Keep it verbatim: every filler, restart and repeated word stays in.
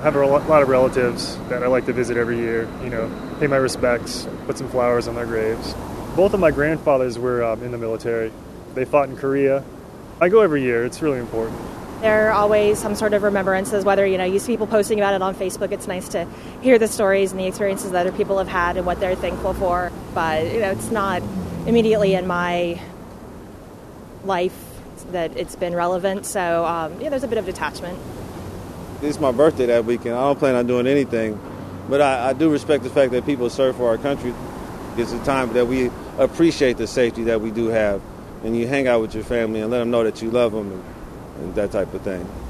I have a lot of relatives that I like to visit every year, you know, pay my respects, put some flowers on their graves. Both of my grandfathers were um, in the military. They fought in Korea. I go every year. It's really important. There are always some sort of remembrances, whether, you know, you see people posting about it on Facebook. It's nice to hear the stories and the experiences that other people have had and what they're thankful for. But, you know, it's not immediately in my life that it's been relevant. So, um, yeah, there's a bit of detachment. It's my birthday that weekend. I don't plan on doing anything. But I, I do respect the fact that people serve for our country. It's a time that we appreciate the safety that we do have. And you hang out with your family and let them know that you love them and, and that type of thing.